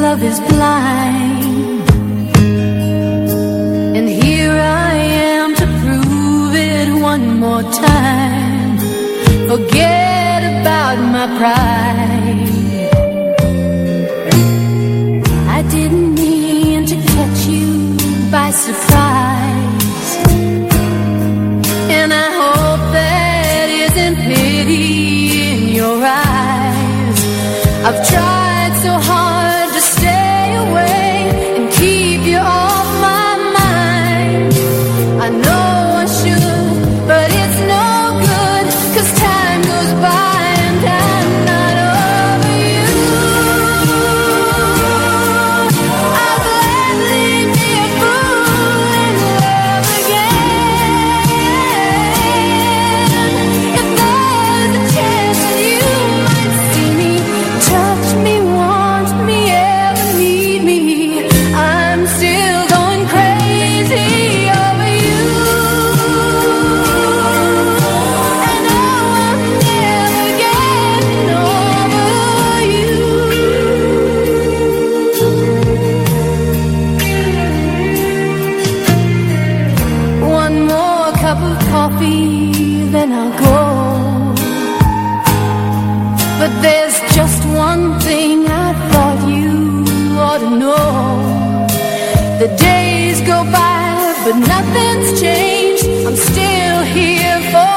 love is blind, and here I am to prove it one more time. Forget about my pride. I didn't mean to catch you by surprise, and I hope that isn't pity in your eyes. I've tried so hard to stay away and keep you off my mind. I know I should, but it's no good, 'cause time goes by and I'm not over you. I'll gladly be a fool and love again. If there's a chance that you might see me, touch me, want me, ever need me, I'm still going crazy over you. And oh, I'm never getting over you. One more cup of coffee, then I'll go. But there's just one thing I thought you ought to know. The days go by, but nothing's changed. I'm still here for